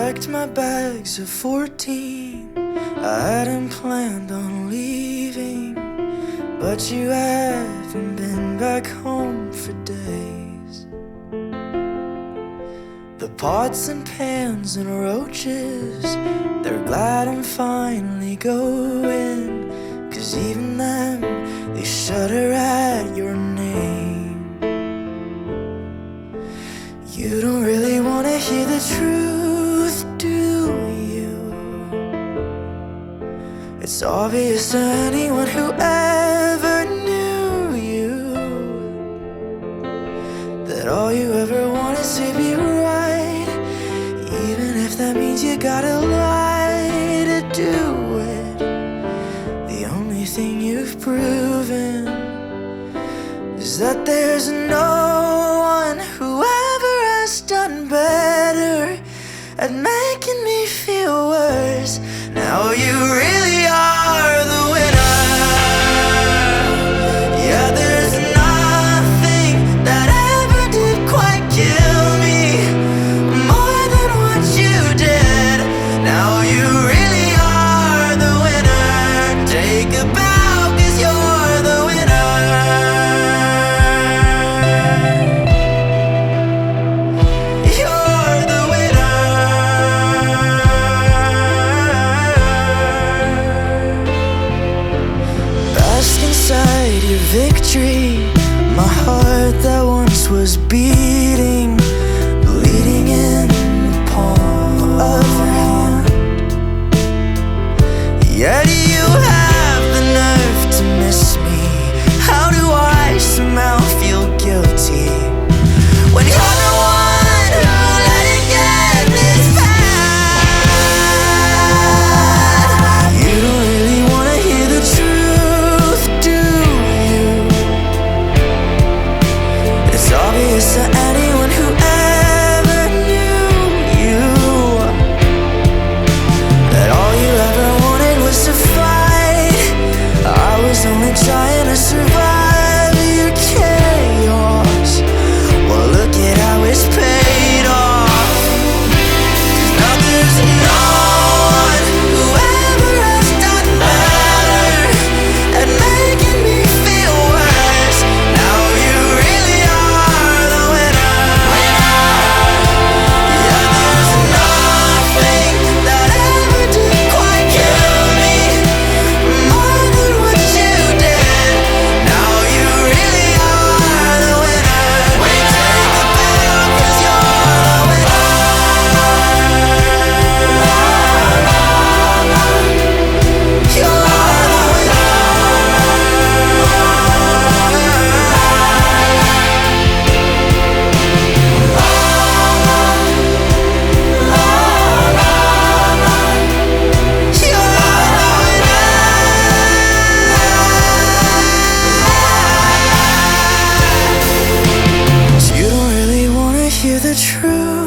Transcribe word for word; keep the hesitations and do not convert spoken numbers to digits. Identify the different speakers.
Speaker 1: packed my bags at fourteen. I hadn't planned on leaving, but you haven't been back home for days. The pots and pans and roaches, they're glad I'm finally going, 'cause even them, they shudder at your name. You don't really wanna hear the truth, do you? It's obvious to anyone who ever knew you that all you ever want is to be right, even if that means you gotta lie to do it. The only thing you've proven is that there's no one who ever has done better at making me feel worse. Now you really are the winner. Yeah, there's nothing that ever did quite kill me more than what you did. Now you really are the winner. Take a bow, 'cause you're the winner. You're the winner. Bask inside your victory, my heart that once was beating, bleeding in the palm of your hand. Yet you have the nerve to miss me. How do I somehow feel guilty when you're the one who let it get this bad? You don't really wanna hear the truth, do you? It's obvious to anyone who ever knew you that all you ever wanted was to fight. I was only trying to survive your chaos. Well, look at how it's paid off. 'Cause now there's no one who ever has done better at making me feel worse. Now you really are the winner. Yeah, there's nothing that ever did quite kill me more than what you did. Now you really are the winner. We take the battle 'cause you're the winner. You're the winner. So you don't really wanna hear the truth,